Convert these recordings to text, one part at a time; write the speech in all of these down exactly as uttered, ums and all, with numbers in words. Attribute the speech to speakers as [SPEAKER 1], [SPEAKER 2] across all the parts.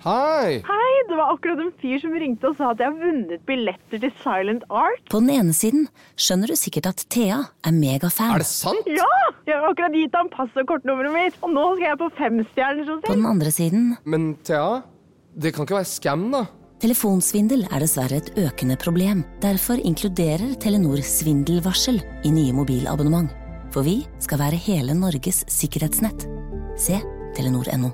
[SPEAKER 1] Hei!
[SPEAKER 2] Hei, det var akkurat en fyr som ringte og sa at jeg har vunnet billetter til Silent Art.
[SPEAKER 3] På den ene siden skjønner du sikkert at Thea er megafan.
[SPEAKER 1] Er det sant?
[SPEAKER 2] Ja, jeg har akkurat gitt ham pass og kortnummeret mitt, og nå skal jeg på femstjerners hotell.
[SPEAKER 3] På den andre siden...
[SPEAKER 1] Men Thea, det kan ikke være scam da.
[SPEAKER 3] Telefonsvindel er dessverre et økende problem. Derfor inkluderer Telenor svindelvarsel i nye mobilabonnement. For vi skal være hele Norges sikkerhetsnett. Se telenor punktum no.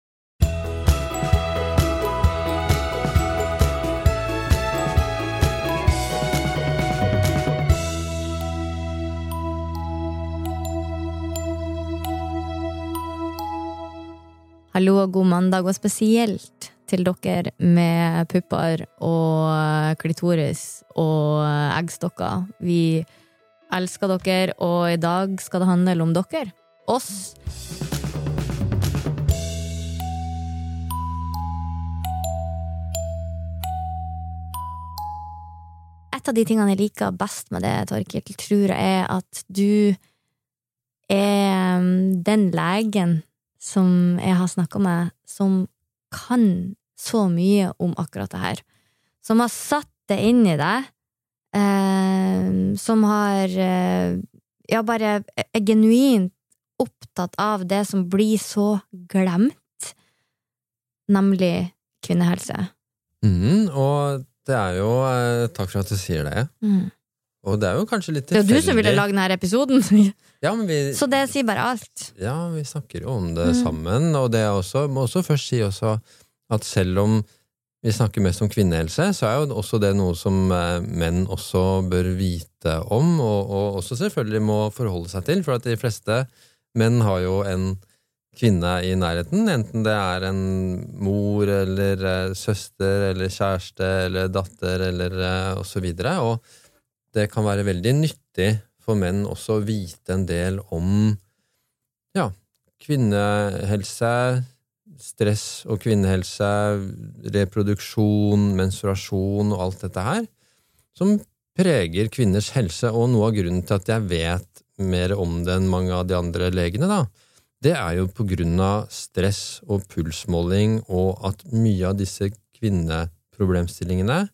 [SPEAKER 4] Hallo og god mandag, og spesielt til dere med pupper og klitoris og eggstokker. Vi elsker dere, og i dag skal det handle om dere. Oss. Et av de tingene jeg liker best med det, Torkild, tror jeg er at du er den legen som jeg har snakket med, som kan så mye om akkurat det her. Som har satt det inn i deg, eh, som har eh, ja, bare er genuint opptatt av det som blir så glemt, nemlig kvinnehelse.
[SPEAKER 5] Mm, og det er jo, eh, takk for at du sier det. Mm. Og det er jo kanskje litt tilfeldig.
[SPEAKER 4] Det er jo du som ville lage denne episoden.
[SPEAKER 5] Ja, men vi,
[SPEAKER 4] så det sier bare alt.
[SPEAKER 5] Ja, vi snakker jo om det mm. sammen, og det er også, må også først si også at selv om vi snakker mest om kvinnehelse, så er jo også det noe som eh, menn også bør vite om, og, og også selvfølgelig må forholde seg til, for at de fleste menn har jo en kvinne i nærheten, enten det er en mor, eller eh, søster, eller kjæreste, eller datter, eller eh, og så videre, og det kan være veldig nyttig for menn også å vite en del om ja, kvinnehelse, stress og kvinnehelse, reproduksjon, menstruasjon og alt dette her, som preger kvinners helse, og noe av grunnen til at jeg vet mer om det enn mange av de andre legene da, det er jo på grunn av stress og pulsmåling, og at mye av disse kvinneproblemstillingene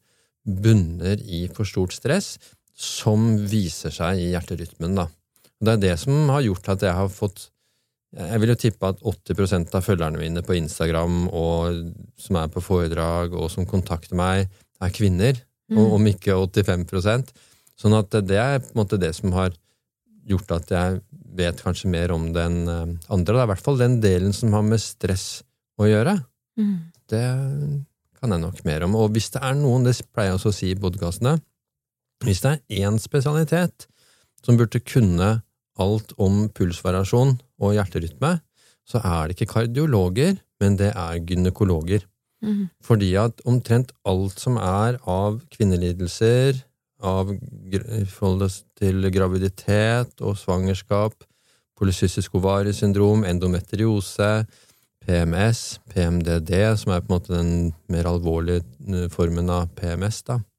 [SPEAKER 5] bunner i for stort stress, som viser seg i hjerterytmen da. Det er det som har gjort at jeg har fått, jeg vil jo tippe at åtti prosent av følgerne mine på Instagram, og som er på foredrag, og som kontakter meg, er kvinner, mm. og om ikke åttifem prosent. Sånn at det er på en måte det som har gjort at jeg vet kanskje mer om den andre, da. I hvert fall den delen som har med stress å gjøre. Mm. Det kan jeg nok mer om. Og hvis det er noen, det pleier jeg også å si i podcastene, hvis det er en spesialitet som burde kunne alt om pulsvariasjon og hjerterytme, så er det ikke kardiologer, men det er gynekologer. Mm. Fordi at omtrent alt som er av kvinnelidelser, av forhold til graviditet og svangerskap, polycystisk ovariesyndrom, endometriose, P M S, P M D D, som er på en måte den mer alvorlige formen av P M S da.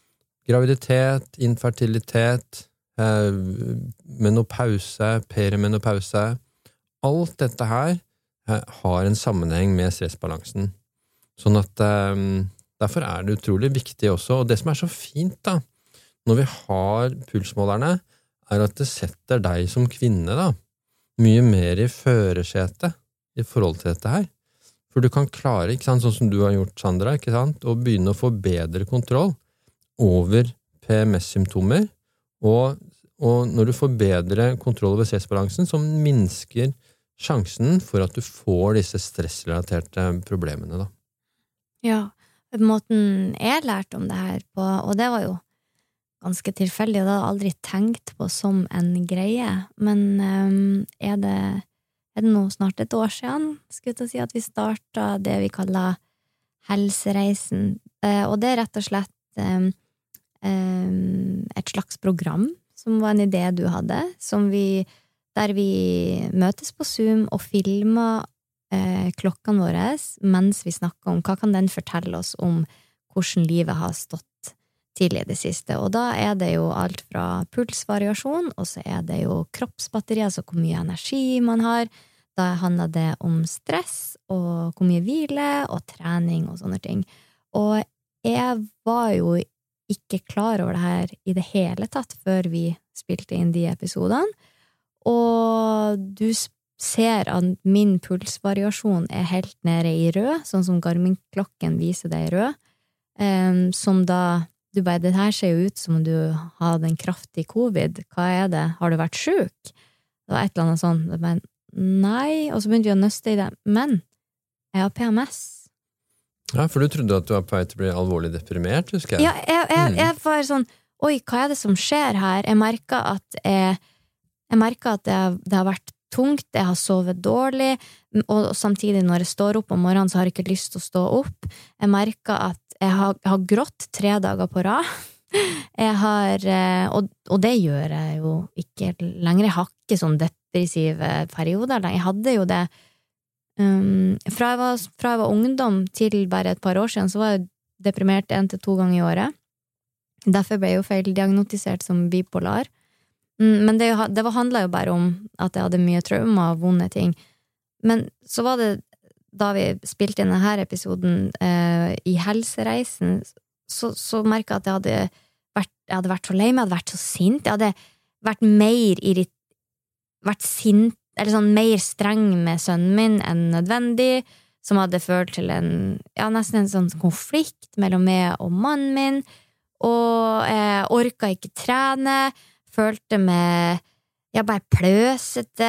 [SPEAKER 5] Graviditet, infertilitet, eh, menopause, perimenopause, alt dette her eh, har en sammenheng med stressbalansen. Sånn at eh, derfor er det utrolig viktig også, og det som er så fint da, når vi har pulsmålerne, er at det setter deg som kvinne da, mye mer i førersetet i forhold til dette her. For du kan klare, ikke sant, sånn som du har gjort, Sandra, ikke sant, og begynne å få bedre kontroll over P M S-symptomer, og, og når du får bedre kontroll over stressbalansen, så minsker sjansen for at du får disse stressrelaterte problemene da.
[SPEAKER 4] Ja, måten jeg lærte om det her på, og det var jo ganske tilfeldig, og det hadde jeg aldri tenkt på som en greie, men um, er det er det nå snart et år siden, skulle jeg til å si, at vi startet det vi kaller helsereisen, uh, og det er rett og slett um, et slags program som var en idé du hadde, som vi, der vi møtes på Zoom og filmer eh, klokkene våre mens vi snakker om hva kan den fortelle oss om hvordan livet har stått til i det siste. Og da er det jo alt fra pulsvariasjon, og så er det jo kroppsbatteri, altså hvor mye energi man har. da handlet det om stress og hvor mye hvile og trening og sånne ting. Og jeg var jo ikke klar over det her i det hele tatt før vi spilte inn de episodene. Og du ser at min pulsvariasjon er helt nede i rød, sånn som Garmin-klokken viser det i rød, um, som da du bare, det her ser jo ut som om du har en kraftig covid. Hva er det? Har du vært syk? Det var et eller annet sånn. Det bare, nei, og så begynte vi å nøste i det. Men jeg har P M S.
[SPEAKER 5] Ja, for du trodde at du var på vei til å bli alvorlig deprimert, husker jeg.
[SPEAKER 4] Ja, jeg, jeg, jeg var sånn, oi, hva er det som skjer her? Jeg merket at jeg, jeg merket at det, det har vært tungt, jeg har sovet dårlig, og samtidig når jeg står opp om morgenen, så har jeg ikke lyst til å stå opp. Jeg merket at jeg har, jeg har grått tre dager på rad. Jeg har, og, og det gjør jeg jo ikke lenger. Jeg har ikke sånn depressive perioder. Jeg hadde jo det um, fra, jeg var, fra jeg var ungdom til bare et par år siden, så var jeg deprimert en til to ganger i året. Derfor ble jeg jo feildiagnostisert som bipolar. Men det, det var, handlet jo bare om at jeg hadde mye trauma og vonde ting. Men så var det da vi spilte inn denne episoden eh, i helsereisen, så, så merket jeg at jeg hadde, vært, jeg hadde vært så lei meg, jeg hadde vært så sint, jeg hadde vært mer irrit, vært sint, eller sånn mer streng med sønnen min enn nødvendig, som hadde ført til en, ja, nesten en sånn konflikt mellom meg og mannen min, og jeg orket ikke trene, følte meg jeg bare pløsete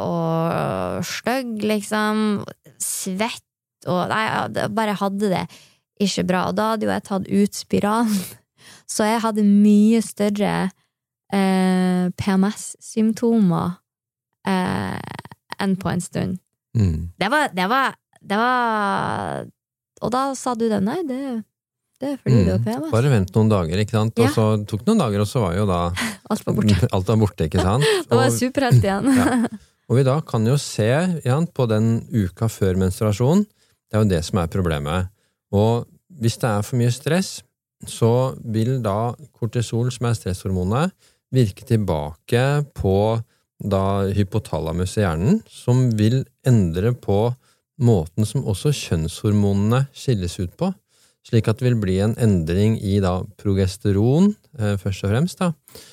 [SPEAKER 4] og støgg, liksom, svett, og nei, jeg bare hadde det ikke bra, og da hadde jo jeg tatt ut spiralen, så jeg hadde mye større eh, P M S-symptomer eh, enn på en stund. Mm. Det var, det var, det var, og da sa du det, nei, det det er fordi mm. det var P M S.
[SPEAKER 5] Bare vent noen dager, ikke sant? Ja. Og så tok noen dager, og så var jo da
[SPEAKER 4] alt var borte,
[SPEAKER 5] alt var borte ikke sant?
[SPEAKER 4] Da var jeg superhelt igjen.
[SPEAKER 5] Ja. Og vi da kan jo se ja, på den uka før menstruasjon, det er jo det som er problemet. Og hvis det er for mye stress, så vil da kortisol, som er stresshormonet, virke tilbake på da hypotalamus i hjernen, som vil endre på måten som også kjønnshormonene skilles ut på, slik at det vil bli en endring i da progesteron, eh, først og fremst da.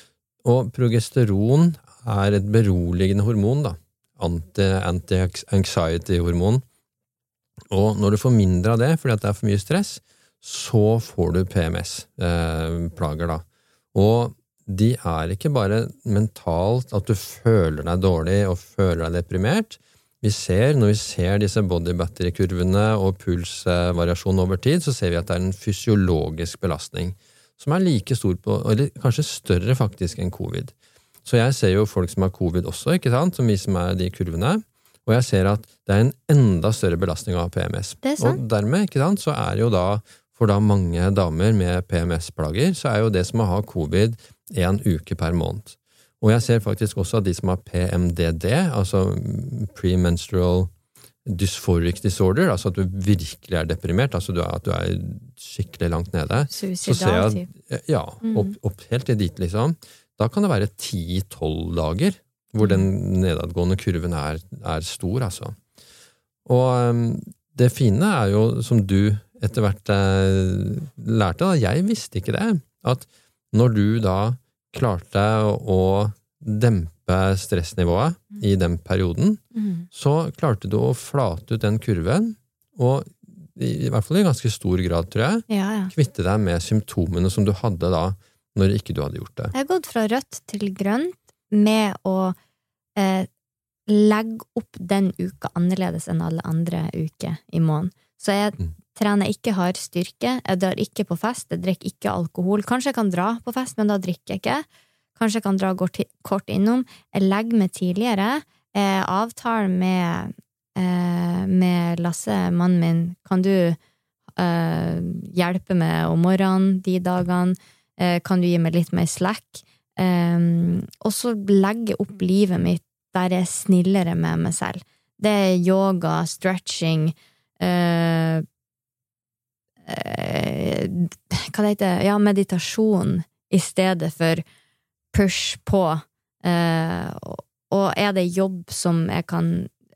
[SPEAKER 5] Og progesteron er et beroligende hormon da, anti-anxiety-hormon. Og når du får mindre av det, fordi at det er for mye stress, så får du P M S-plager da. Og de er ikke bare mentalt at du føler deg dårlig og føler deg deprimert. Vi ser, når vi ser disse body battery-kurvene og pulsvariasjon over tid, så ser vi at det er en fysiologisk belastning, som er like stor på, eller kanskje større faktisk enn covid. Så jeg ser jo folk som har covid også, ikke sant, som vi som er de kurvene, og jeg ser at det er en enda større belastning av P M S.
[SPEAKER 4] Det er sant.
[SPEAKER 5] Og dermed, ikke sant, så er jo da, for da mange damer med P M S-plager, så er jo det som å ha covid en uke per måned. Og jeg ser faktisk også at de som har P M D D, altså premenstrual dysphoric disorder, altså at du virkelig er deprimert, altså du er, at du er skikkelig langt nede.
[SPEAKER 4] Suicidal typ.
[SPEAKER 5] Ja, opp, opp helt til dit liksom. Da kan det være ti til tolv dager hvor den nedadgående kurven er, er stor, altså. Og um, det fine er jo, som du etter hvert eh, lærte, da, jeg visste ikke det, at når du da klarte å dempe stressnivået mm. i den perioden, mm. så klarte du å flate ut den kurven, og i, i hvert fall i ganske stor grad, tror jeg,
[SPEAKER 4] ja, ja.
[SPEAKER 5] kvitte deg med symptomene som du hadde da, når ikke du hadde gjort det.
[SPEAKER 4] Jeg har gått fra rødt til grønt med å eh, legge opp den uka annerledes enn alle andre uker i måneden. Så jeg mm. trener ikke hard styrke, jeg drar ikke på fest, jeg drikker ikke alkohol. Kanskje jeg kan dra på fest, men da drikker jeg ikke. Kanskje jeg kan dra kort innom. Jeg legger meg tidligere. Jeg avtaler med, eh, med Lasse, mannen min. Kan du eh, hjelpe meg om morgenen de dagene? Eh, kan du gi meg litt mer slack? Eh, og så legge opp livet mitt der jeg er snillere med meg selv. Det er yoga, stretching, eh, hva det heter, ja, meditasjon i stedet for push på, eh, og er det jobb som jeg kan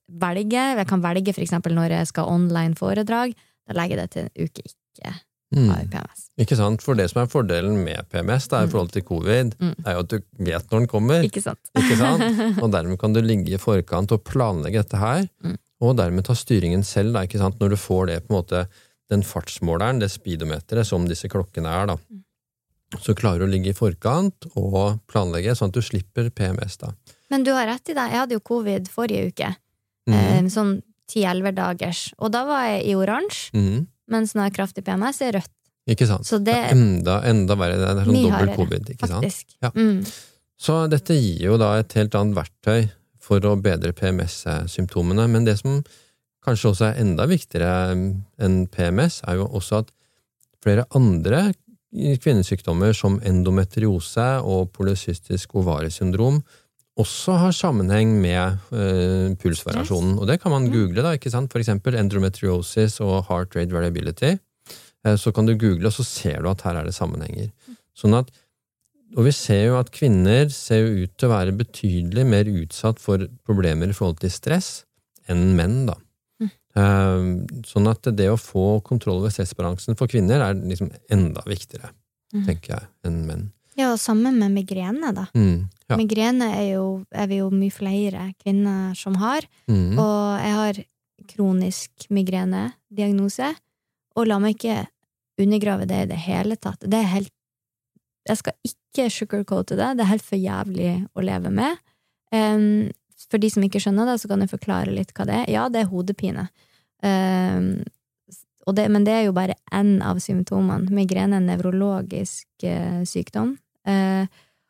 [SPEAKER 4] velge, jeg kan velge for eksempel når jeg skal online foredrag, da legger jeg det til en uke ikke
[SPEAKER 5] Mm.
[SPEAKER 4] har P M S.
[SPEAKER 5] Ikke sant? For det som er fordelen med P M S, da, i forhold til covid,
[SPEAKER 4] Mm.
[SPEAKER 5] er jo at du vet når den kommer.
[SPEAKER 4] Ikke sant?
[SPEAKER 5] Ikke sant? Og dermed kan du ligge i forkant og planlegge dette her,
[SPEAKER 4] Mm.
[SPEAKER 5] og dermed ta styringen selv, da, ikke sant? Når du får det på en måte, den fartsmåleren, det speedometeret som disse klokkene er, da.
[SPEAKER 4] Mm.
[SPEAKER 5] Så klarer du å ligge i forkant og planlegge, sånn at du slipper P M S, da.
[SPEAKER 4] Men du har rett i det, jeg hadde jo covid forrige uke,
[SPEAKER 5] Mm.
[SPEAKER 4] eh, sånn ti til elleve dagers, og da var jeg i oransje,
[SPEAKER 5] Mm.
[SPEAKER 4] mens når jeg har kraftig P M S er rødt.
[SPEAKER 5] Ikke sant?
[SPEAKER 4] Så det
[SPEAKER 5] det er enda, enda verre, det er sånn
[SPEAKER 4] mye
[SPEAKER 5] dobbelt
[SPEAKER 4] hardere,
[SPEAKER 5] covid, ikke sant?
[SPEAKER 4] faktisk.
[SPEAKER 5] Ja.
[SPEAKER 4] Mm.
[SPEAKER 5] Så dette gir jo da et helt annet verktøy for å bedre P M S-symptomene, men det som kanskje også er enda viktigere enn P M S, er jo også at flere andre kvinnesykdommer som endometriose og polycystisk ovariesyndrom også har sammenheng med eh, pulsvariasjonen. Og det kan man google da, ikke sant? For eksempel endometriosis og heart rate variability. Eh, så kan du google, og så ser du at her er det sammenhenger. Sånn at, og vi ser jo at kvinner ser jo ut til å være betydelig mer utsatt for problemer i forhold til stress enn menn da.
[SPEAKER 4] Mm.
[SPEAKER 5] Eh, sånn at det å få kontroll over stressbalansen for kvinner er liksom enda viktigere,
[SPEAKER 4] Mm.
[SPEAKER 5] tenker jeg, enn menn.
[SPEAKER 4] Ja, og sammen med migrene da.
[SPEAKER 5] Mm. Ja.
[SPEAKER 4] Migrene er jo, er vi jo mye flere kvinner som har,
[SPEAKER 5] Mm.
[SPEAKER 4] og jeg har kronisk migrene-diagnose, og la meg ikke undergrave det i det hele tatt. Det er helt, jeg skal ikke sugarcoate det, det er helt for jævlig å leve med. Um, for de som ikke skjønner det, så kan jeg forklare litt hva det er. Ja, det er hodepine. Um, og det, men det er jo bare en av symptomene. Migrene er en nevrologisk uh, sykdom. Uh,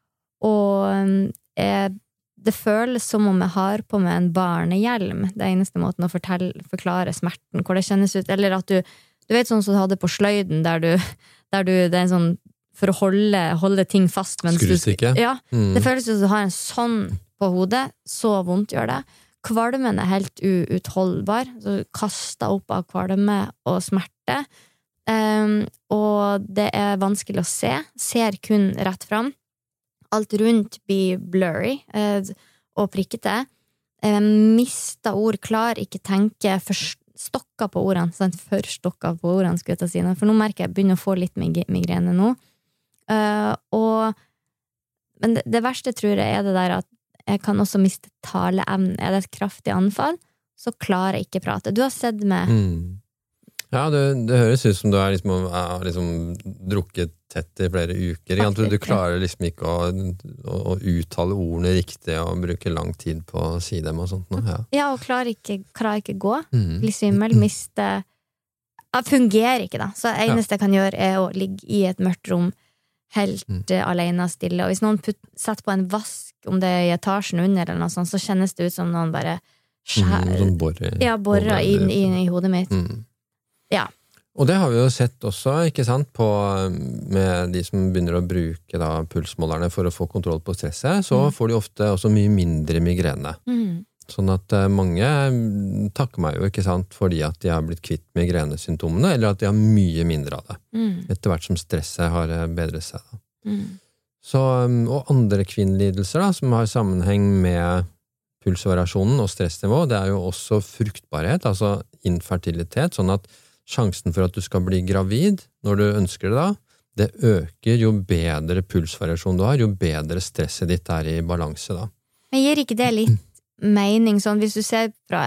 [SPEAKER 4] og uh, det føles som om jeg har på meg en barnehjelm. Det er eneste måten å fortelle, forklare smerten, hvor det kjennes ut, eller at du, du vet sånn som du hadde på sløyden, der du, der du det er en sånn, for å holde, holde ting fast.
[SPEAKER 5] Skrustikke.
[SPEAKER 4] Ja,
[SPEAKER 5] Mm.
[SPEAKER 4] det føles som du har en sånn på hodet, så vondt gjør det. Kvalmen er helt uutholdbar, så du kaster opp av kvalme og smerte. Um, og det er vanskelig å se, ser kun rett fram. Alt rundt blir blurry uh, og prikkete. Uh, mista ord, klar ikke tenke, forstokka på ordene, sant? Forstokka på ordene, skulle jeg ta si. For nå merker jeg begynner å få litt mig- migrene nå. Uh, og, men det, det verste tror jeg er det der at jeg kan også miste taleevnen. Er det et kraftig anfall, så klarer jeg ikke prate. Du har sett meg
[SPEAKER 5] Mm. Ja, det, det høres ut som du er liksom, er liksom drukket tett i flere uker. Ikke? Du, du klarer liksom ikke å, å, å uttale ordene riktig og bruke lang tid på å si dem og sånt. Nå, ja.
[SPEAKER 4] Ja, og klarer ikke, klarer ikke gå.
[SPEAKER 5] Mm.
[SPEAKER 4] Blir svimmel, miste ja, fungerer ikke da. Så det eneste jeg kan gjøre er å ligge i et mørkt rom helt
[SPEAKER 5] Mm.
[SPEAKER 4] uh, alene stille. Og hvis noen putt, setter på en vask, om det er i etasjen under eller noe sånt, så kjennes det ut som noen bare skjær,
[SPEAKER 5] Mm, sånn borre,
[SPEAKER 4] ja, borrer inn, inn i hodet mitt.
[SPEAKER 5] Mm.
[SPEAKER 4] Ja.
[SPEAKER 5] Og det har vi jo sett også, ikke sant, på, med de som begynner å bruke da, pulsmålerne for å få kontroll på stresset, så
[SPEAKER 4] Mm.
[SPEAKER 5] får de ofte også mye mindre migrene.
[SPEAKER 4] Mm.
[SPEAKER 5] Sånn at eh, mange takker meg jo, ikke sant, fordi at de har blitt kvitt migrenesymptomene, eller at de har mye mindre av det,
[SPEAKER 4] Mm.
[SPEAKER 5] etter hvert som stresset har eh, bedret seg. Da.
[SPEAKER 4] Mm.
[SPEAKER 5] Så, um, og andre kvinnelidelser da, som har sammenheng med pulsvariasjonen og stressnivå, det er jo også fruktbarhet, altså infertilitet, sånn at sjansen for at du skal bli gravid når du ønsker det da, det øker jo bedre pulsvariasjon du har, jo bedre stresset ditt er i balanse da.
[SPEAKER 4] Men gir ikke det litt mening, sånn hvis du ser fra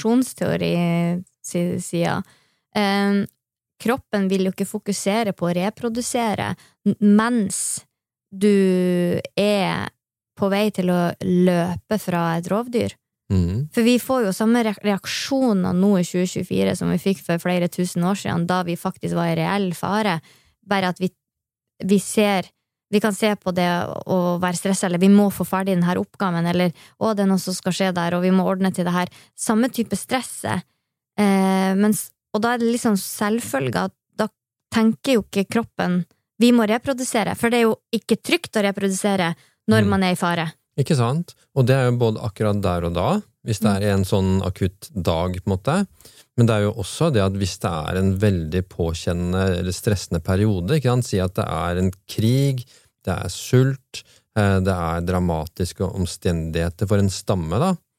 [SPEAKER 4] evolusjonsteori-sida, eh, kroppen vil jo ikke fokusere på å reprodusere mens du er på vei til å løpe fra et rovdyr.
[SPEAKER 5] Mm.
[SPEAKER 4] For vi får jo samme reaksjoner nå i tjue tjuefire som vi fikk for flere tusen år siden, da vi faktisk var i reell fare. Bare at vi, vi ser, vi kan se på det og være stresset, eller vi må få ferdig denne oppgaven, eller å, det er noe som skal skje der, og vi må ordne til det her. Samme type stresset. Eh, mens, og da er det liksom selvfølge at da tenker jo ikke kroppen vi må reprodusere, for det er jo ikke trygt å reprodusere når
[SPEAKER 5] Mm.
[SPEAKER 4] man er i fare.
[SPEAKER 5] Ikke sant? Og det er jo både akkurat der og da, hvis det er en sånn akutt dag, på en måte. Men det er jo også det at hvis det er en veldig påkjennende eller stressende periode, ikke sant? Si at det er en krig, det er sult, det er dramatiske omstendigheter for en stamme, da.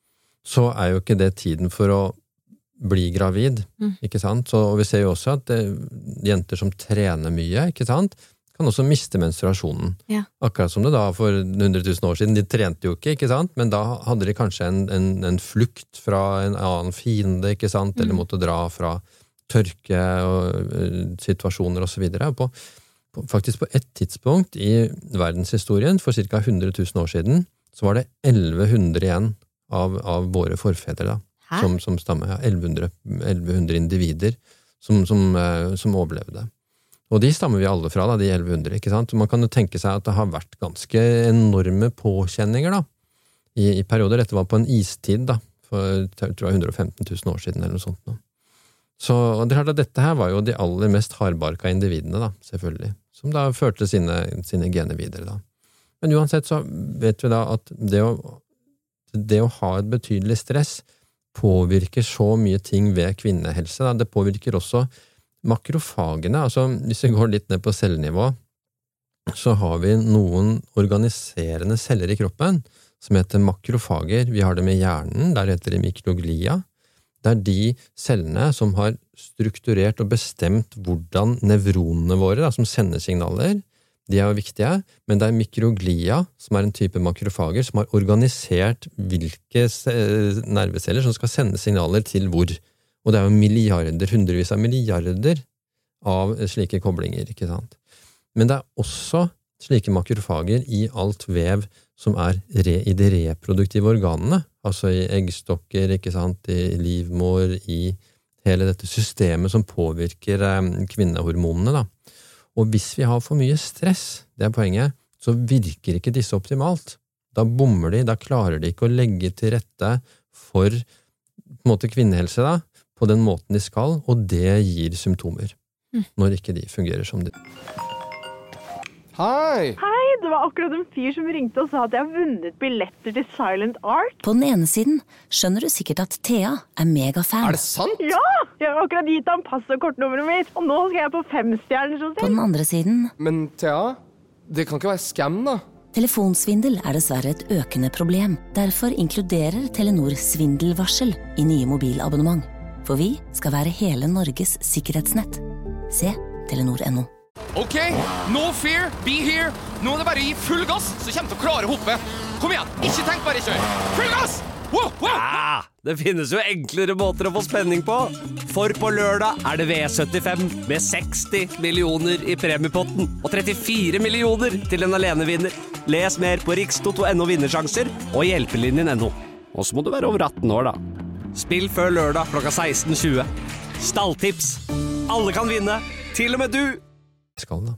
[SPEAKER 5] så er jo ikke det tiden for å bli gravid, mm. ikke sant? Så, og vi ser jo også at det, jenter som trener mye, ikke sant? Kan også miste menstruasjonen. Ja. Akkurat som det da for hundre tusen år siden, de trente jo ikke, ikke sant? Men da hadde de kanskje en, en, en flukt fra en annen fiende, ikke sant? Eller mm. måtte dra fra tørke og uh, situasjoner og så videre. På, på, faktisk på et tidspunkt i verdenshistorien, for cirka hundre tusen år siden, så var det elleve hundre igjen av, av våre forfedre da. Som, som stammer, ja, elleve hundre individer som, som, uh, som overlevde. Og de stammer vi alle fra, da, de elleve hundre, ikke sant? Så man kan jo tenke seg at det har vært ganske enorme påkjenninger, da, i, i perioder. Dette var på en istid, da, for jeg tror det var hundre og femten tusen år siden, eller noe sånt nå. Så og det er klart at dette her var jo de aller mest hardbarka individene, da, selvfølgelig, som da førte sine, sine gener videre, da. Men uansett så vet vi da at det å, det å ha et betydelig stress påvirker så mye ting ved kvinnehelse, da. Det påvirker også makrofagene, altså hvis vi går litt ned på cellenivå, så har vi noen organiserende celler i kroppen som heter makrofager. Vi har det med hjernen, der heter det mikroglia. Det er de cellene som har strukturert og bestemt hvordan nevronene våre, da, som sender signaler, de er jo viktige, men det er mikroglia, som er en type makrofager, som har organisert hvilke nerveceller som skal sende signaler til hvor. Og det er jo milliarder, hundrevis av milliarder av slike koblinger, ikke sant? Men det er også slike makrofager i alt vev som er re, i de reproduktive organene, altså i eggstokker, ikke sant, i livmor, i hele dette systemet som påvirker eh, kvinnehormonene, da. Og hvis vi har for mye stress, det er poenget, så virker ikke disse optimalt. Da bommer de, da klarer de ikke å legge til rette for på en måte kvinnehelse, da, på den måten de skal, og det gir symptomer, mm. når ikke de fungerer som de.
[SPEAKER 1] Hei!
[SPEAKER 2] Hei, det var akkurat en fyr som ringte og sa at jeg har vunnet billetter til Silent Art.
[SPEAKER 3] På den ene siden skjønner du sikkert at Thea er megafan.
[SPEAKER 1] Er det sant?
[SPEAKER 2] Ja, jeg har akkurat gitt ham pass og kortnummeret mitt, og nå skal jeg på femstjerners hotell.
[SPEAKER 3] På den andre siden...
[SPEAKER 1] Men Thea, det kan ikke være scam da.
[SPEAKER 3] Telefonsvindel er dessverre et økende problem. Derfor inkluderer Telenor svindelvarsel i nye mobilabonnement. For vi skal være hele Norges sikkerhetsnett. Se Telenor punktum no.
[SPEAKER 6] Ok, no fear, be here. Nå er det bare å gi full gass, så kommer til å klare hoppet. Kom igjen, ikke tenk, bare kjør. Full gass! Wow, wow.
[SPEAKER 7] Ah, det finnes jo enklere måter å få spenning på. For på lørdag er det V syttifem med seksti millioner i premiepotten og trettifire millioner til en alenevinner. Les mer på rikstoto punktum no vinnersjanser og hjelpelinjen punktum no. Og så må du være over atten år, da. Spill før lørdag klokka seksten tjue. Stalltips. Alle kan vinne, til og med du.
[SPEAKER 5] Skal da.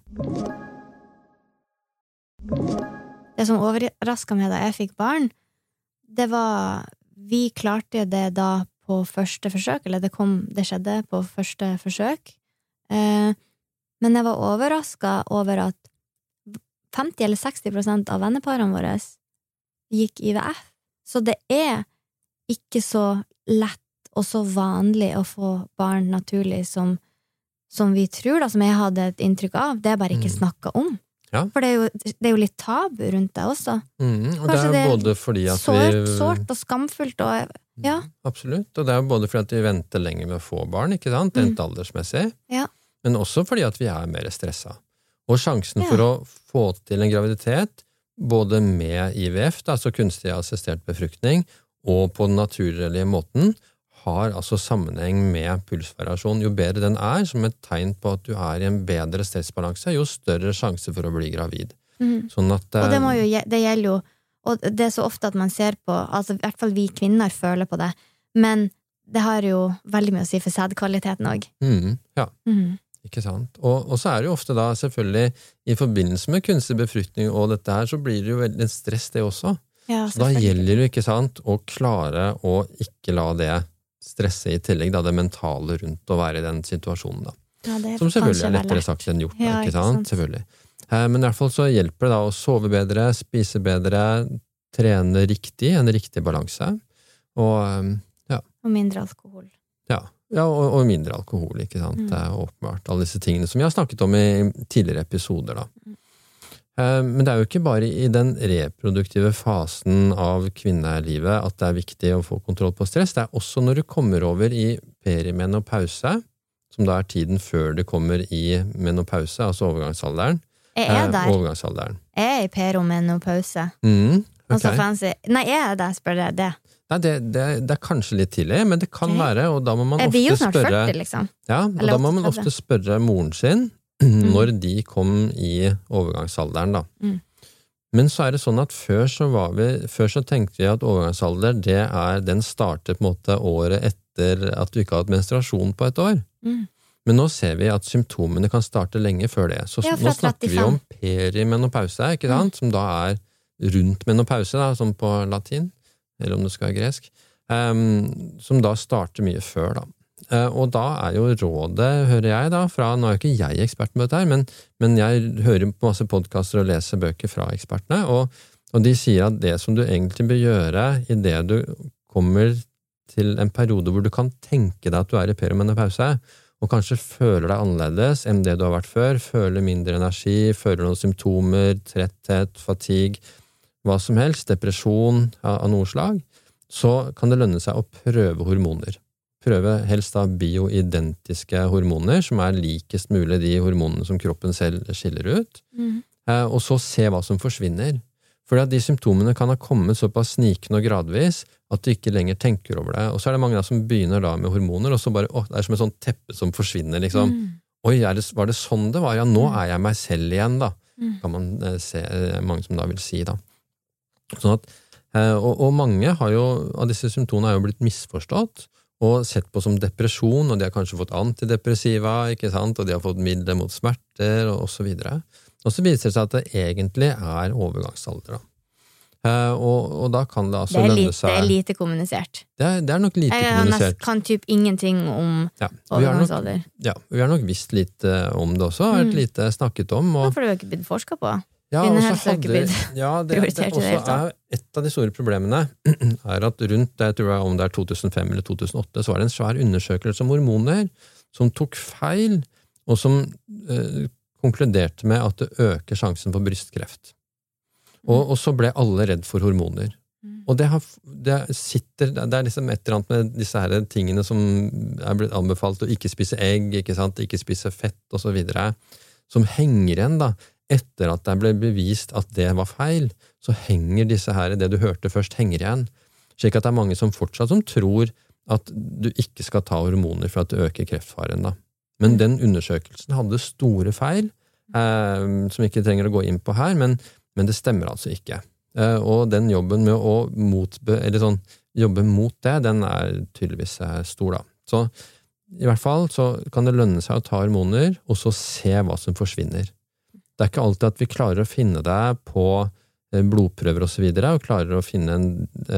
[SPEAKER 4] Det som overrasket meg da jeg fikk barn, det var, vi klarte det da på første forsøk, eller det kom, det skjedde på første forsøk. Eh, men jeg var overrasket over at femti eller seksti prosent av venneparene våre gikk I V F. Så det er ikke så lett og så vanlig å få barn naturlig som, som vi tror, da, som jeg hadde et inntrykk av. Det er bare ikke snakket om. Ja. For det er, jo, det er jo litt tabu rundt det også.
[SPEAKER 5] Mm, og det er, det er både fordi at
[SPEAKER 4] sårt,
[SPEAKER 5] vi...
[SPEAKER 4] sårt og skamfullt, og ja.
[SPEAKER 5] Absolutt, og det er både fordi at vi venter lenger med å få barn, ikke sant, rent mm. aldersmessig, ja. Men også fordi at vi er mer stresset. Og sjansen ja. For å få til en graviditet, både med I V F, altså kunstig assistert befruktning, og på den naturlige måten, har altså sammenheng med pulsvariasjon. Jo bedre den er, som et tegn på at du er I en bedre stressbalanse, jo større sjanse for å bli gravid. Mm. Sånn at,
[SPEAKER 4] og det, må jo, det gjelder jo, og det er så ofte at man ser på, altså I hvert fall vi kvinner føler på det, men det har jo veldig mye å si for sædkvaliteten også.
[SPEAKER 5] Mm, ja, mm. Ikke sant? Og, og så er det jo ofte da, selvfølgelig, I forbindelse med kunstig befruktning og dette her, så blir det jo veldig stress det også. Ja, så da gjelder det jo, ikke sant, å klare å ikke la det stresse I tillegg, da, det mentale rundt å være I den situasjonen, da. Ja, som selvfølgelig er lettere sagt enn gjort, ja, ikke sant? sant? Selvfølgelig. Eh, men I hvert fall så hjelper det da å sove bedre, spise bedre, trene riktig, en riktig balanse, og ja.
[SPEAKER 4] Og mindre alkohol.
[SPEAKER 5] Ja, ja og, og mindre alkohol, ikke sant? Mm. Det er åpenbart alle disse tingene som vi har snakket om I tidligere episoder, da. Men det er jo ikke bare i den reproduktive fasen av kvinnelivet at det er viktig å få kontroll på stress. Det er også når du kommer over i perimenopause, som da er tiden før du kommer i menopause, altså overgangsalderen.
[SPEAKER 4] Jeg er der.
[SPEAKER 5] Overgangsalderen.
[SPEAKER 4] Jeg er i perimenopause.
[SPEAKER 5] Mm, okay.
[SPEAKER 4] Altså fancy. Nei, jeg er der, spør jeg det.
[SPEAKER 5] Nei, det, det, det er kanskje litt tidlig, men det kan
[SPEAKER 4] okay.
[SPEAKER 5] være, og da må man
[SPEAKER 4] jeg
[SPEAKER 5] ofte spørre...
[SPEAKER 4] Jeg blir jo snart førti, liksom.
[SPEAKER 5] Ja, og Eller da må man ofte spørre moren sin, når de kom i overgangsalderen da. Mm. Men så er det sånn at før så, var vi, før så tenkte vi at overgangsalder, det er, den starter på en måte året etter at du ikke har hatt menstruasjon på et år. Mm. Men nå ser vi at symptomene kan starte lenge før det. Så ja, nå snakker trettifem. Vi om perimenopause, ikke sant? Mm. Som da er rundt menopause, da, som på latin, eller om det skal være gresk, um, som da starter mye før da. Uh, og da er jo rådet, hører jeg da, fra, nå er jo ikke jeg ekspert med dette her, men, men jeg hører på masse podcaster og leser bøker fra ekspertene, og, og de sier at det som du egentlig bør gjøre i det du kommer til en periode hvor du kan tenke deg at du er i perimenopause, og kanskje føler deg annerledes enn det du har vært før, føler mindre energi, føler noen symptomer, tretthet, fatigue, hva som helst, depresjon av, av noe slag, så kan det lønne seg å prøve hormoner. Prøve helst da bioidentiske hormoner, som er likest mulig de hormonene som kroppen selv skiller ut, mm. eh, og så se hva som forsvinner. Fordi at de symptomene kan ha kommet såpass snikende og gradvis, at du ikke lenger tenker over det. Og så er det mange da som begynner da med hormoner, og så bare, åh, det er som et sånt teppe som forsvinner, liksom. Mm. Oi, er det, var det sånn det var? Ja, nå er jeg meg selv igjen, da. Mm. Kan man eh, se, mange som da vil si, da. Sånn at, eh, og, og mange har jo, av disse symptomene er jo blitt misforstått, og sett på som depresjon, og de har kanskje fått antidepressiva, ikke sant, og de har fått midler mot smerter, og så videre. Og så viser det seg at det egentlig er overgangsalder, da. Uh, og, og da kan det altså
[SPEAKER 4] det
[SPEAKER 5] lønne seg...
[SPEAKER 4] Det er lite kommunisert.
[SPEAKER 5] Det er, det er nok lite
[SPEAKER 4] jeg
[SPEAKER 5] kommunisert.
[SPEAKER 4] Jeg kan typ ingenting om
[SPEAKER 5] ja,
[SPEAKER 4] overgangsalder.
[SPEAKER 5] Ja, vi har nok visst litt uh, om det også, har mm. lite snakket om. Og...
[SPEAKER 4] Ja, for det har ikke blitt forsket på.
[SPEAKER 5] Ja, og så hadde, ja, det, det også er et av de store problemene er at rundt, jeg tror jeg, om det er to tusen fem eller to tusen åtte, så var det en svær undersøkelse om hormoner som tok feil, og som eh, konkluderte med at det øker sjansen for brystkreft. Og, og så ble alle redd for hormoner. Og det, har, det sitter, det er liksom et eller annet med disse her tingene som er blitt anbefalt å ikke spise egg, ikke sant, ikke spise fett og så videre, som henger igjen da, etter at det ble bevist at det var feil, så henger disse her, det du hørte først, henger igjen. Slik at det er mange som fortsatt som tror at du ikke skal ta hormoner for at det øker kreftfaren. Da. Men den undersøkelsen hadde store feil, eh, som ikke trenger å gå inn på her, men, men det stemmer altså ikke. Eh, og den jobben med å motbe, eller sånn, jobbe mot det, den er tydeligvis stor da. Så i hvert fall så kan det lønne seg å ta hormoner, og så se hva som forsvinner. Det er ikke alltid at vi klarer å finne det på blodprøver og så videre, og klarer å finne en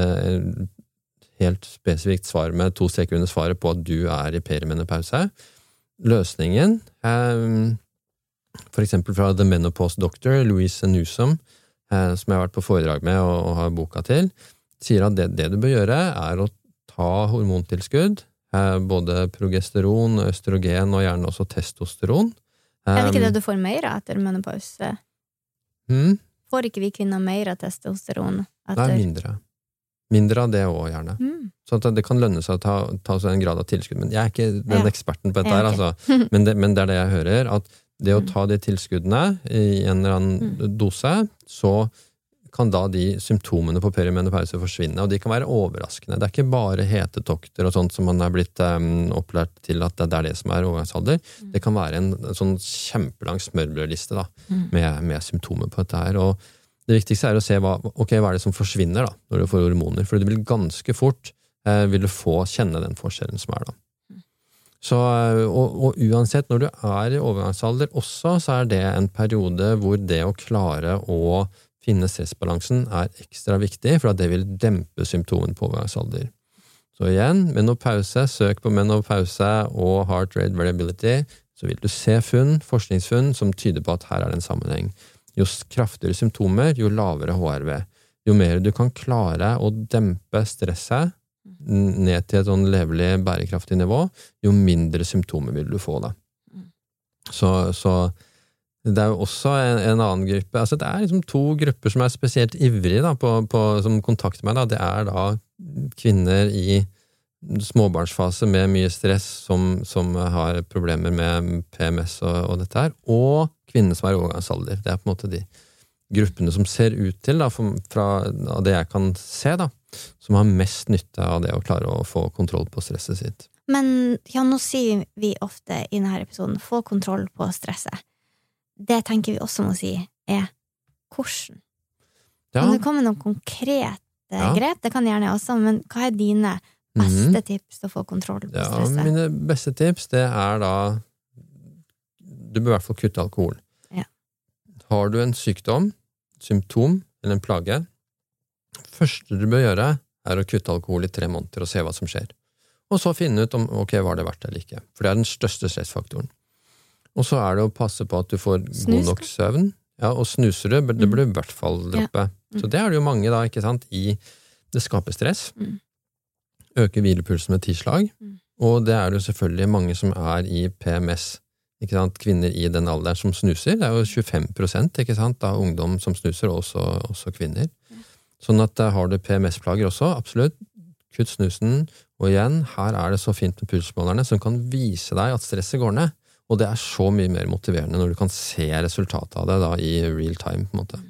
[SPEAKER 5] eh, helt spesifikt svar med to sekunder svaret på at du er i perimenopause. Løsningen, eh, for eksempel fra The Menopause Doctor, Louise Newsom, eh, som jeg har vært på foredrag med og, og har boka til, sier at det, det du bør gjøre er å ta hormontilskudd, eh, både progesteron, østrogen og gjerne også testosteron.
[SPEAKER 4] Er det ikke det du får mer av etter menopause?
[SPEAKER 5] Hmm?
[SPEAKER 4] Får ikke vi kvinner mer av testosteron? Etter?
[SPEAKER 5] Nei, mindre. Mindre av det også, gjerne. Mm. Så at det kan lønne seg å ta, ta en grad av tilskudd. Men jeg er ikke den ja. eksperten på dette her, altså. Men det, men det er det jeg hører, at det å ta de tilskuddene i en eller annen mm. dose, så kan da de symptomene på perimenopause forsvinne, og de kan være overraskende. Det er ikke bare hetetokter og sånt som man er blitt um, opplært til at det er det som er overgangsalder. Mm. Det kan være en, en sånn kjempelang smørbrødliste da, mm. med, med symptomer på dette her. Og det viktigste er å se hva, okay, hva er det som forsvinner da, når du får hormoner, for det vil ganske fort eh, vil du få kjenne den forskjellen som er da. Mm. Så, og, og uansett, når du er i overgangsalder også, så er det en periode hvor det å klare å finne stressbalansen er ekstra viktig, for at det vil dempe symptomen på overgangsalder. Så igjen, menopause, søk på menopause og heart rate variability, så vil du se funn, forskningsfunn, som tyder på at her er det en sammenheng. Jo kraftigere symptomer, jo lavere H R V. Jo mer du kan klare å dempe stresset ned til et sånn levelig, bærekraftig nivå, jo mindre symptomer vil du få da. Så, så Det er jo også en, en annen gruppe, altså det er liksom to grupper som er spesielt ivrige da, på, på, som kontakter meg da, det er da kvinner i småbarnsfase med mye stress som, som har problemer med P M S og, og dette her, og kvinner som er i overgangsalder. Det er på en måte de gruppene som ser ut til, da, fra, fra det jeg kan se da, som har mest nytte av det å klare å få kontroll på stresset sitt.
[SPEAKER 4] Men ja, nå sier vi ofte i denne episoden, få kontroll på stresset. Det tenker vi også må si er hvordan.
[SPEAKER 5] Ja.
[SPEAKER 4] Kan du komme med noen konkrete
[SPEAKER 5] ja.
[SPEAKER 4] grep? Det kan gjerne også, men hva er dine beste mm. tips til å få kontroll på
[SPEAKER 5] ja,
[SPEAKER 4] stresset?
[SPEAKER 5] Mine beste tips, det er da du bør i hvert fall kutte alkohol.
[SPEAKER 4] Ja.
[SPEAKER 5] Har du en sykdom, symptom eller en plage, første du bør gjøre er å kutte alkohol i tre måneder og se hva som skjer. Og så finne ut om, ok, var det verdt det eller ikke? For det er den største stressfaktoren. Og så er det å passe på at du får Snus, god nok søvn. Ja, og snuser du, det burde i hvert fall droppe. Ja. Mm. Så det er det jo mange da, ikke sant, i det skaper stress. Mm. Øker hvilepulsen med ti slag. Mm. Og det er jo selvfølgelig mange som er i P M S, ikke sant, kvinner i den alderen som snuser. Det er jo tjuefem prosent, ikke sant, av ungdom som snuser, og også, også kvinner. Mm. Sånn at har du P M S-plager også, absolutt, kutt snusen. Og igjen, her er det så fint med pulsmålerne som kan vise deg at stresset går ned. Og det er så mye mer motiverende når du kan se resultatet av det da, i real time, på en måte.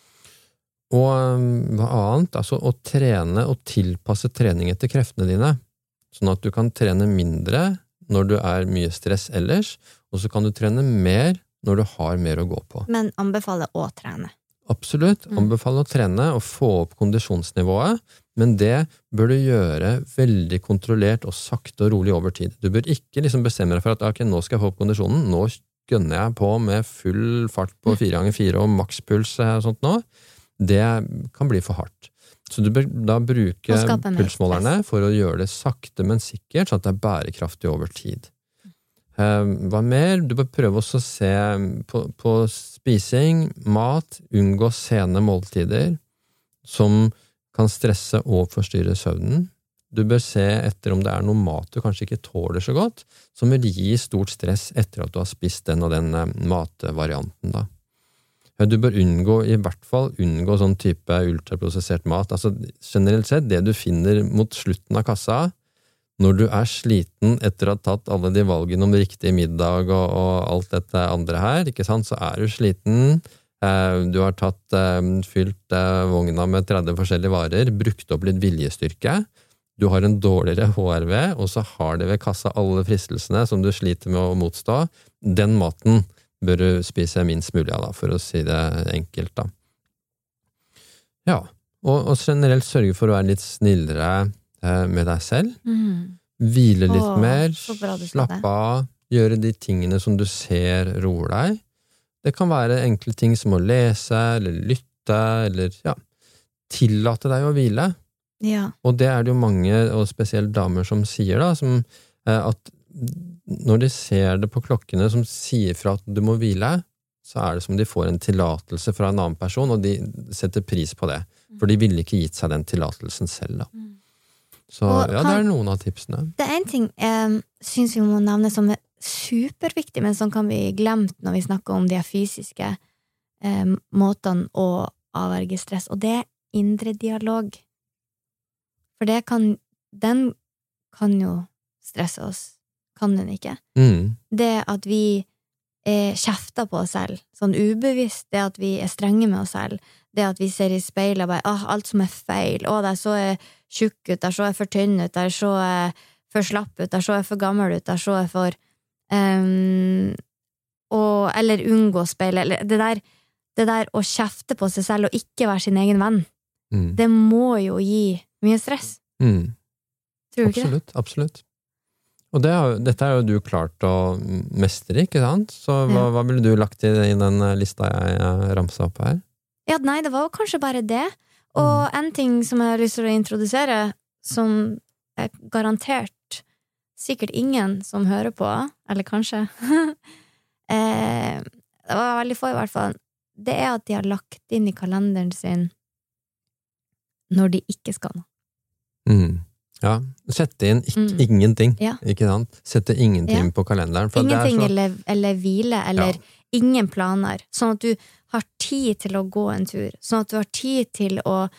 [SPEAKER 5] Og um, hva annet? Altså å trene og tilpasse trening etter kreftene dine, sånn at du kan trene mindre når du er mye stress ellers, og så kan du trene mer når du har mer å gå på.
[SPEAKER 4] Men anbefale å trene?
[SPEAKER 5] Absolutt, anbefale å trene og få opp kondisjonsnivået, men det bør du gjøre veldig kontrollert og sakte og rolig over tid. Du bør ikke liksom bestemme deg for at ok, nå skal jeg få opp kondisjonen, nå gønner jeg på med full fart på fire ganger fire og makspuls og sånt nå. Det kan bli for hardt. Så du bør da bruke pulsmålerne for å gjøre det sakte, men sikkert, sånn at det er bærekraftig over tid. Hva mer? Du bør prøve også å se på, på spising, mat, unngå sene måltider, som kan stresse og forstyrre søvnen. Du bør se etter om det er noe mat du kanskje ikke tåler så godt, som vil gi stort stress etter at du har spist den og den matvarianten da. Du bør unngå, i hvert fall unngå sånn type ultraprosessert mat. Altså generelt sett, det du finner mot slutten av kassa, når du er sliten etter å ha tatt alle de valgene om riktig middag og, og alt dette andre her, ikke sant, så er du sliten, du har tatt, fylt vogna med tretti forskjellige varer, brukt opp litt viljestyrke, du har en dårligere H R V, og så har det ved kassa alle fristelsene som du sliter med å motstå. Den maten bør du spise minst mulig av, da, for å si det enkelt. Da. Ja, og, og generelt sørge for å være litt snillere eh, med deg selv. Mm. Hvile litt Åh, mer, slappe av, gjøre de tingene som du ser roer deg. Det kan være enkle ting som å lese, eller lytte, eller ja, tillate deg å hvile.
[SPEAKER 4] Ja.
[SPEAKER 5] Og det er det jo mange, og spesielt damer som sier da, som, eh, at når de ser det på klokkene som sier fra at du må hvile, så er det som de får en tillatelse fra en annen person, og de setter pris på det. For de ville ikke gitt seg den tillatelsen selv da. Så og ja, det er noen av tipsene.
[SPEAKER 4] Det er en ting jeg synes vi må nevne som er superviktig, men som kan bli glemt når vi snakker om de fysiske eh, måtene å avverge stress, og det er indre dialog. For det kan, den kan jo stresse oss, kan den ikke?
[SPEAKER 5] Mm.
[SPEAKER 4] Det at vi eh, kjefter på oss selv, sånn ubevisst, det at vi er strenge med oss selv, det at vi ser i speilet og bare, ah, alt som er feil, å, der så er tjukk ut, der så er for tynn ut, der så er for slapp ut, der så er for gammel ut, der så er for um, og, eller unngå speilet, eller det der, det der å kjefte på seg selv og ikke være sin egen venn, mm. det må jo gi mye stress.
[SPEAKER 5] Mm.
[SPEAKER 4] Tror du ikke
[SPEAKER 5] absolutt, det? Absolutt. Og det er, dette er jo du klart å mestre, ikke sant? Så hva, ja. Hva ville du lagt i, i den lista jeg ramset opp her?
[SPEAKER 4] Ja, nei, det var jo kanskje bare det. Og mm. en ting som jeg har lyst til å introdusere, som er garantert sikkert ingen som hører på, eller kanskje, eh, det var veldig få i hvert fall, det er at de har lagt inn i kalenderen sin når de ikke skal noe.
[SPEAKER 5] Mm. Ja, sette inn ikk,
[SPEAKER 4] Mm.
[SPEAKER 5] ingenting,
[SPEAKER 4] Ja.
[SPEAKER 5] ikke sant? Sette ingenting
[SPEAKER 4] Ja.
[SPEAKER 5] på kalenderen. For
[SPEAKER 4] Ingenting
[SPEAKER 5] det er så,
[SPEAKER 4] eller, eller hvile, eller
[SPEAKER 5] Ja.
[SPEAKER 4] ingen planer. Sånn at du har tid til å gå en tur. Sånn at du har tid til å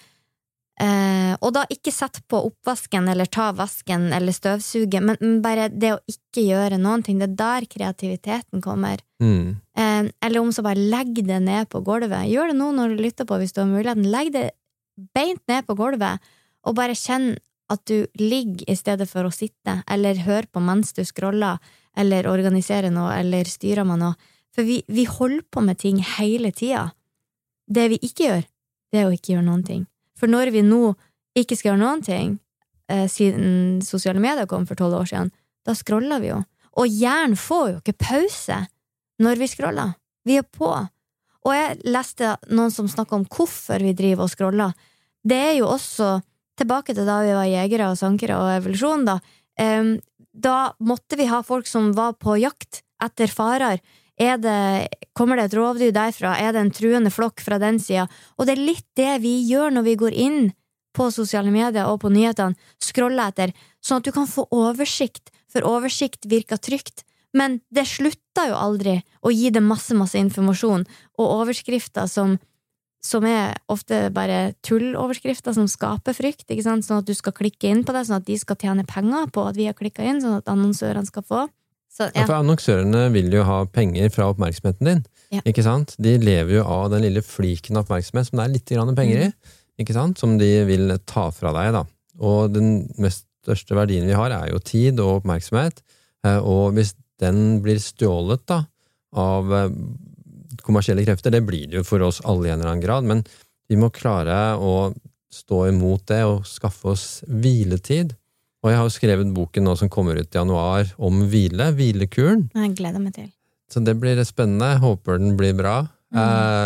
[SPEAKER 4] eh, Og da ikke sette på oppvasken eller ta vasken eller støvsuge, men, men bare det å ikke gjøre noen ting. Det er der kreativiteten kommer.
[SPEAKER 5] mm,
[SPEAKER 4] Eh, eller om så bare legg det ned på gulvet. Gjør det nå når du lytter på hvis du har muligheten. Legg det beint ned på gulvet, og bare kjenn at du ligger i stedet for å sitte, eller hør på mens du scroller, eller organiserer noe, eller styrer med noe. For vi, vi holder på med ting hele tida. Det vi ikke gjør, det er å ikke gjøre noen ting. For når vi nå ikke skal gjøre noen ting, eh, siden sosiale medier kom for tolv år siden, da scroller vi jo. Og hjernen får jo ikke pause når vi scroller. Vi er på. Og jeg leste noen som snakket om hvorfor vi driver og scroller. Det er jo også tilbake til da vi var jegere og sankere og evolusjon da. Um, da måtte vi ha folk som var på jakt etter farer. Er det, kommer det et rovdyr derfra? Er det en truende flokk fra den siden? Og det er litt det vi gjør når vi går inn på sosiale medier og på nyhetene, scroller etter, sånn at du kan få oversikt, for oversikt virker trygt. Men det slutter jo aldri å gi det masse, masse informasjon, og overskrifter som, som er ofte bare tulloverskrifter som skaper frykt, ikke sant? Sånn at du skal klikke inn på det, sånn at de skal tjene penger på at vi har klikket inn, sånn at annonsørene skal få. Så,
[SPEAKER 5] ja. For annonsørene vil jo ha penger fra oppmerksomheten din,
[SPEAKER 4] Ja.
[SPEAKER 5] ikke sant? De lever jo av den lille fliken av oppmerksomhet som det er litt grann penger i, ikke sant? Som de vil ta fra deg da. Og den mest største verdien vi har er jo tid og oppmerksomhet, og hvis den blir stjålet da, av kommersielle krefter, det blir det jo for oss alle i en eller annen grad, men vi må klare å stå imot det og skaffe oss hviletid. Og jeg har jo skrevet boken nå som kommer ut i januar om hvile, hvilekuren.
[SPEAKER 4] Jeg gleder meg til.
[SPEAKER 5] Så det blir spennende, jeg håper den blir bra. Mm.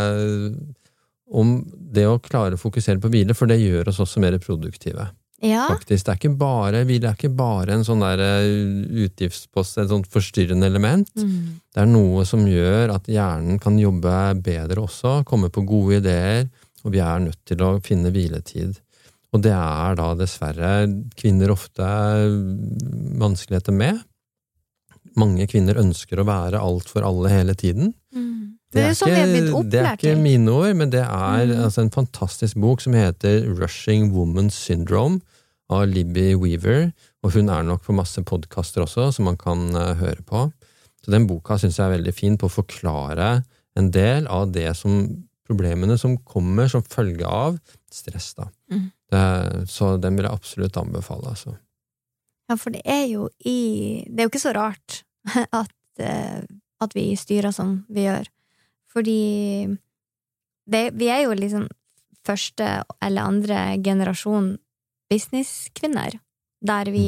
[SPEAKER 5] Eh, om det å klare å fokusere på hvile, for det gjør oss også mer produktive.
[SPEAKER 4] Ja.
[SPEAKER 5] Faktisk, det er ikke bare, hvile er ikke bare en sånn der utgiftspost, et sånt forstyrrende element.
[SPEAKER 4] Mm.
[SPEAKER 5] Det er noe som gjør at hjernen kan jobbe bedre også, komme på gode ideer, og vi er nødt til å finne hviletid. Og det er da dessverre kvinner ofte vanskeligheter med. Mange kvinner ønsker å være alt for alle hele tiden.
[SPEAKER 4] Mm.
[SPEAKER 5] Det er,
[SPEAKER 4] det er sånn vi har blitt opplært
[SPEAKER 5] det er ikke
[SPEAKER 4] til.
[SPEAKER 5] mine ord, men det er
[SPEAKER 4] Mm.
[SPEAKER 5] altså en fantastisk bok som heter Rushing Woman's Syndrome av Libby Weaver, og hun er nok på masse podcaster også, som man kan uh, høre på. Så den boka synes jeg er veldig fin på å forklare en del av det som problemene som kommer som følge av stress da.
[SPEAKER 4] Mm.
[SPEAKER 5] Det, så den vil jeg absolutt anbefale, altså.
[SPEAKER 4] Ja, for det er jo i Det er jo ikke så rart at, eh, at vi styrer som vi gjør. Fordi det, vi er jo liksom første eller andre generasjon businesskvinner, der vi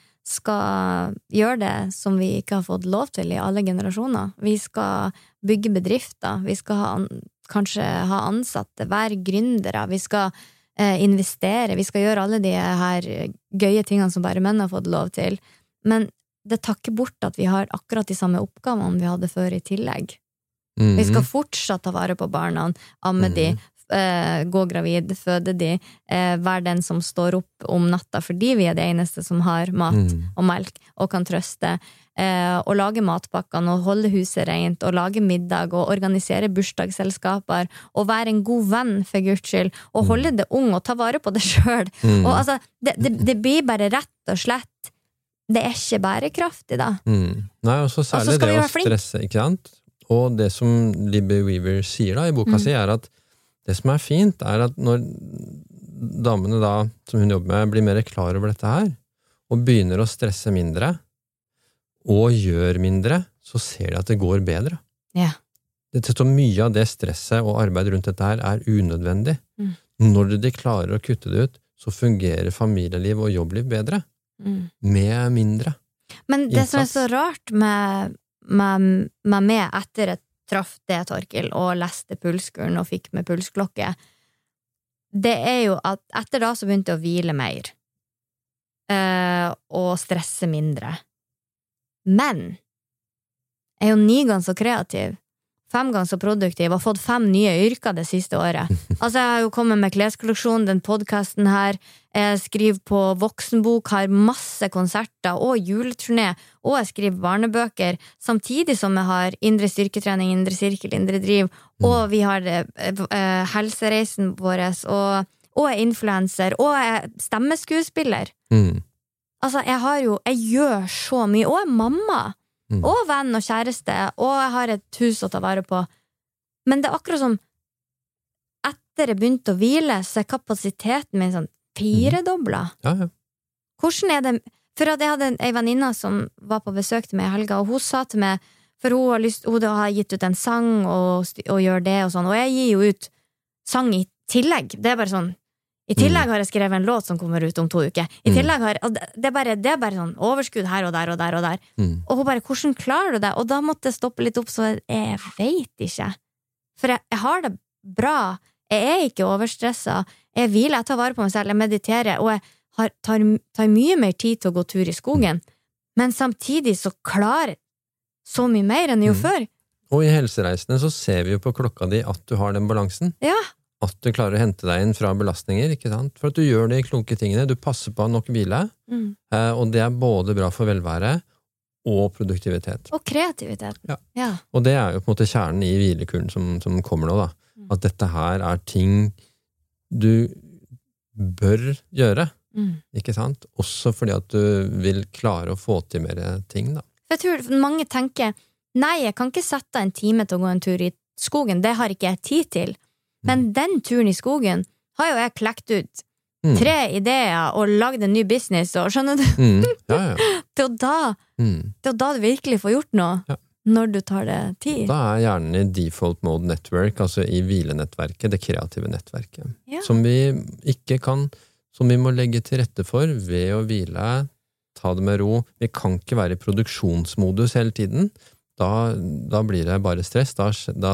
[SPEAKER 4] skal gjøre det som vi ikke har fått lov til i alle generasjoner. Vi skal bygge bedrifter, vi skal ha, kanskje ha ansatte, være gründere, vi skal eh, investere, vi skal gjøre alle de her gøye tingene som bare menn har fått lov til. Men det takker bort at vi har akkurat de samme oppgavene vi hadde før i tillegg.
[SPEAKER 5] Mm.
[SPEAKER 4] Vi skal fortsatt ta vare på barna, amme de, eh, gå gravid, føde de, eh, være den som står opp om natta fordi vi er det eneste som har mat
[SPEAKER 5] Mm.
[SPEAKER 4] og melk og kan trøste, eh, og lage matpakkene og holde huset rent og lage middag og organisere bursdagsselskaper og være en god venn for Guds skyld og holde det ung og ta vare på det selv.
[SPEAKER 5] Mm.
[SPEAKER 4] Og altså, det, det, det blir bare rett og slett, det er ikke bærekraftig da.
[SPEAKER 5] Mm. Nei, og så
[SPEAKER 4] Og så
[SPEAKER 5] særlig
[SPEAKER 4] skal
[SPEAKER 5] det
[SPEAKER 4] vi
[SPEAKER 5] å
[SPEAKER 4] være flink.
[SPEAKER 5] stresse, ikke sant? Og det som Libby Weaver sier da i boka
[SPEAKER 4] Mm.
[SPEAKER 5] si er at det som er fint er at når damene da, som hun jobber med, blir mer klar over dette her, og begynner å stresse mindre, og gjør mindre, så ser de at det går bedre.
[SPEAKER 4] Ja.
[SPEAKER 5] Det er så mye av det stresset og arbeid rundt dette her er unødvendig.
[SPEAKER 4] Mm.
[SPEAKER 5] Når de klarer å kutte det ut, så fungerer familieliv og jobbliv bedre.
[SPEAKER 4] Mm.
[SPEAKER 5] Med mindre.
[SPEAKER 4] Men det som er
[SPEAKER 5] innsats.
[SPEAKER 4] så rart med, med, med meg etter jeg traff det Torkil og leste pulskuren og fikk med pulsklokke, det er jo at etter da så begynte jeg å hvile mer eh, og stresse mindre. Men jeg er jo ni ganger så kreativ, fem ganger så produktiv og fått fem nye yrker det siste året. Altså, jeg har jo kommet med kleskolleksjon, den podcasten her, jeg skriver på voksenbok, har masse konserter og juleturné, og jeg skriver barnebøker, samtidig som jeg har indre styrketrening, indre sirkel, indre driv, og vi har uh, helsereisen vår, og, og er influencer, og er stemmeskuespiller. Mm. Altså, jeg har jo, jeg gjør så mye, og er mamma, mm. og venn og kjæreste, og jeg har et hus å ta vare på. Men det er akkurat som, etter jeg begynte å hvile, så er kapasiteten min sånn firedoblet.
[SPEAKER 5] Ja, ja.
[SPEAKER 4] Hvordan er det, for at jeg hadde en, en venninne som var på besøk til meg i helga, og hun sa til meg, for hun har, lyst, hun har gitt ut en sang og, og gjør det og sånn, og jeg gir jo ut sang i tillegg. Det er bare sånn, i tillegg har jeg skrevet en låt som kommer ut om to uker. I tillegg har det er bare, det er bare sånn overskudd her og der og der og der. Mm. Og hun bare, hvordan klarer du det? Og da måtte jeg stoppe litt opp, så jeg vet ikke. For jeg, jeg har det bra. Jeg er ikke overstresset. Jeg hviler, jeg tar vare på meg selv, jeg mediterer, og jeg har, tar, tar mye mer tid til å gå tur i skogen. Men samtidig så klarer jeg så mye mer enn jeg gjorde mm. før.
[SPEAKER 5] Og i helsereisene så ser vi jo på klokka di at du har den balansen.
[SPEAKER 4] Ja.
[SPEAKER 5] At du klarer å hente deg inn fra belastninger, ikke sant? For at du gjør de kloke tingene, du passer på nok hvile, mm. eh, og det er både bra for velvære og produktivitet.
[SPEAKER 4] Og kreativitet.
[SPEAKER 5] Ja.
[SPEAKER 4] Ja.
[SPEAKER 5] Og det er jo på en måte kjernen i hvilekuren som, som kommer nå, da. Mm. At dette her er ting du bør gjøre, mm. ikke sant? Også fordi at du vil klare å få til mer ting, da.
[SPEAKER 4] Jeg tror mange tenker, nei, jeg kan ikke sette en time til å gå en tur i skogen, det har ikke jeg tid til. Men den turen i skogen har jo jeg klekt ut mm. tre ideer og lagd en ny business, og skjønner du?
[SPEAKER 5] Mm. Ja, ja.
[SPEAKER 4] Det er jo da, mm. det er da du virkelig får gjort noe, ja. Når du tar det tid.
[SPEAKER 5] Da er hjernen i default mode network, altså i hvilenettverket, det kreative nettverket, ja. Som vi ikke kan, som vi må legge til rette for ved å hvile, ta det med ro. Vi kan ikke være i produksjonsmodus hele tiden. Da, da blir det bare stress, da, da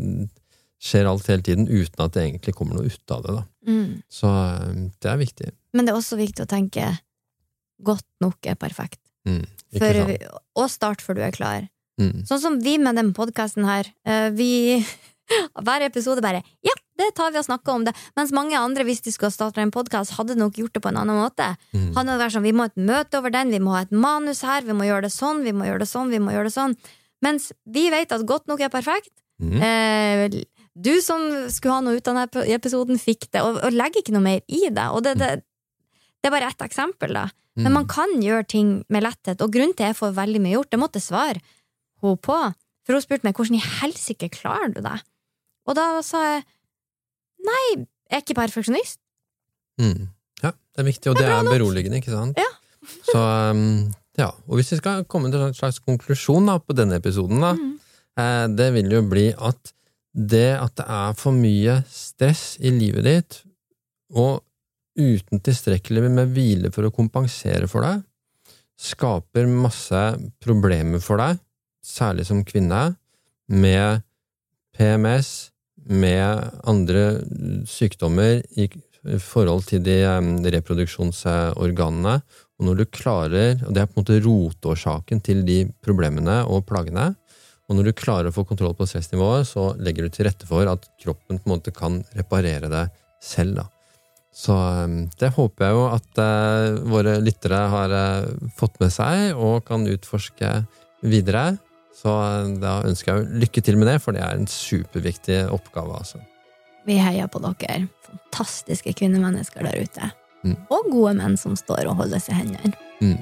[SPEAKER 5] skjer alt hele tiden uten at det egentlig kommer noe ut av det, da. Mm. Så det er viktig.
[SPEAKER 4] Men det er også viktig å tenke godt nok er perfekt.
[SPEAKER 5] Mm,
[SPEAKER 4] for, og start før du er klar. Mm. Sånn som vi med den podcasten her, vi hver episode bare, ja, det tar vi og snakker om det, mens mange andre, hvis de skulle starte en podcast, hadde nok gjort det på en annen måte. Mm. Hadde det vært sånn, vi må ha et møte over den, vi må ha et manus her, vi må gjøre det sånn, vi må gjøre det sånn, vi må gjøre det sånn. Mens vi vet at godt nok er perfekt. Mm. Eh, du som skulle ha noe ut av denne episoden fikk det, og, og legger ikke noe mer i det, og det, det, det er bare ett eksempel da. Men man kan gjøre ting med letthet, og grunnen til jeg får veldig mye gjort, det måtte svare hun på, for hun spurte meg, hvordan i helsike klarer du det? Og da sa jeg, nei, jeg er ikke perfeksjonist.
[SPEAKER 5] Mm. Ja, det er viktig, og det, det er, er beroligende, ikke sant?
[SPEAKER 4] Ja.
[SPEAKER 5] Så, um, ja, og hvis vi skal komme til en slags konklusjon da, på denne episoden da, mm. eh, det vil jo bli at det at det er for mye stress i livet ditt, og uten tilstrekkelig med hvile for å kompensere for deg, skaper masse problemer for deg, særlig som kvinne, med P M S, med andre sykdommer i forhold til de reproduksjonsorganene, og når du klarer, og det er på en måte rotårsaken til de problemene og plagene, og når du klarer å få kontroll på stressnivået, så legger du til rette for at kroppen på en måte kan reparere det selv, da. Så det håper jeg jo at uh, våre lyttere har uh, fått med seg, og kan utforske videre. Så da ønsker jeg lykke til med det, for det er en superviktig oppgave, altså.
[SPEAKER 4] Vi heier på dere. Fantastiske kvinnemennesker der ute. Mm. Og gode menn som står og holder seg hendene.
[SPEAKER 5] Mm.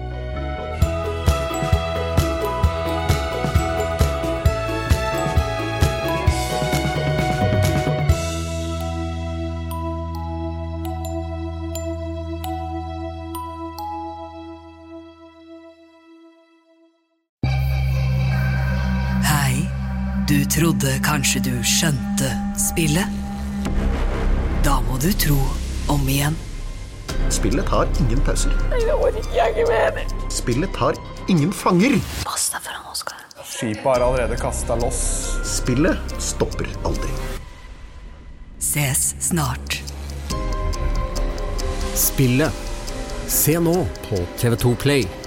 [SPEAKER 8] Du trodde kanskje du skjønte spillet? Da må du tro om igjen.
[SPEAKER 9] Spillet tar ingen pauser.
[SPEAKER 10] Jeg orker ikke mer.
[SPEAKER 9] Spillet tar ingen fanger.
[SPEAKER 8] Pass deg foran Oskar.
[SPEAKER 10] Skipet har allerede kastet loss.
[SPEAKER 9] Spillet stopper aldri.
[SPEAKER 8] Ses snart.
[SPEAKER 11] Spillet. Se nå på T V to Play.